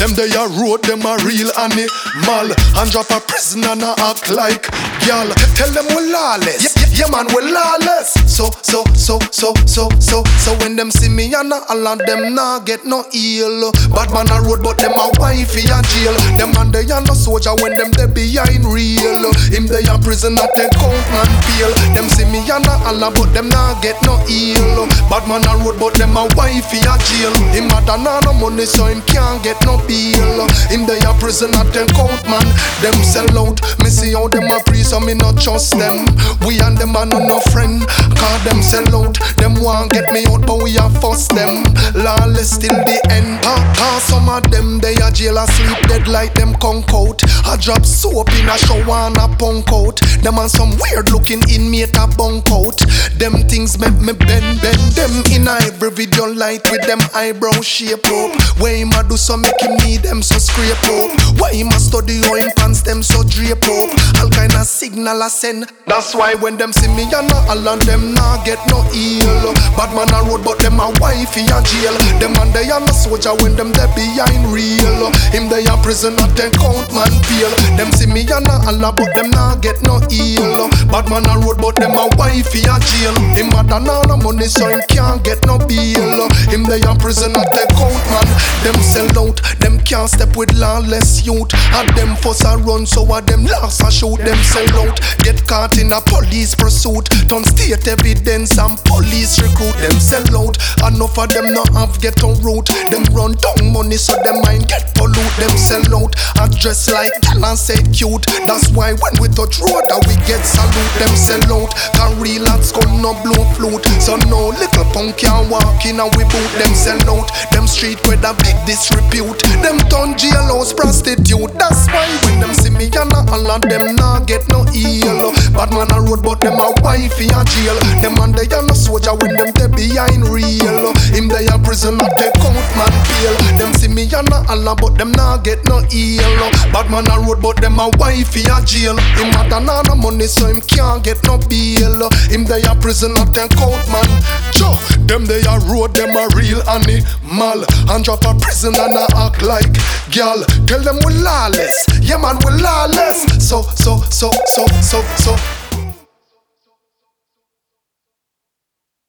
Them they a road, them a real animal. And drop a prison and a act like y'all. Tell them we lawless, yeah man we lawless. So when them see me and all of them nah get no ill. Bad man a road but them a wifey a jail. Them man they a no soldier when them they behind real. Him they a prison a take count man peel. Them see me and all but them nah get no ill. Bad man a road but them a wifey a jail. Him a da no money so him can't get no bill. Him they a prison a take count man. Them sell out. Me see how them a pre so me not trust them. We and them a no friend. Cause them sell out. Them want get me out but we a fuss them. Lawless till the end. Cause some of them they a jail a sleep dead like them conk out. I drop soap in a shower and a punk out. Them and some weird looking inmate a bunk out. Them things make me bend them in a every video light with them eyebrow shape up. Why him a do so make him need them so scrape up? Why him a study how him pants them so drape up? All kind of signal I send. That's why when them see me and all of them nah get no ill. Bad man a road but them a wifey a jail. Them and they a no soldier when them they behind real. Him they a prison at ten count man peel. Them see me and all but them nah get no ill. Bad man a road but them a wifey a jail. Him a da no money so him can't get no bill. Him they a prison at ten count man. Them sell out. Them can't step with lawless youth. And them fuss a run so a them last a shoot. Them sell out. Get caught in a police pursuit. Turn state evidence and police recruit. Them sell out. Enough of them not have get on route. Them run down money so them mind get pollute. Them sell out. And dress like gal and say cute. That's why when we touch road we get salute. Them sell out. Can real lads come no blow flute. So no little punk can walk in and we boot. Them sell out. Them street with a big disrepute. Them turn jailhouse prostitute. That's why when them see me and all of them nah get no ill. Bad man a road but them a wifey a jail. Them and they a no soldier when them they behind real. Him they a prison at take count man peel. Them see me and all but them nah get no ill. Bad man a road but them a wifey a jail. Him a da no money so him can't get no bill. Him they a prison at take count man. Joe, them they a road them a real animal. And drop a prison and a act like gal. Tell them we lawless, yeah man we lawless. So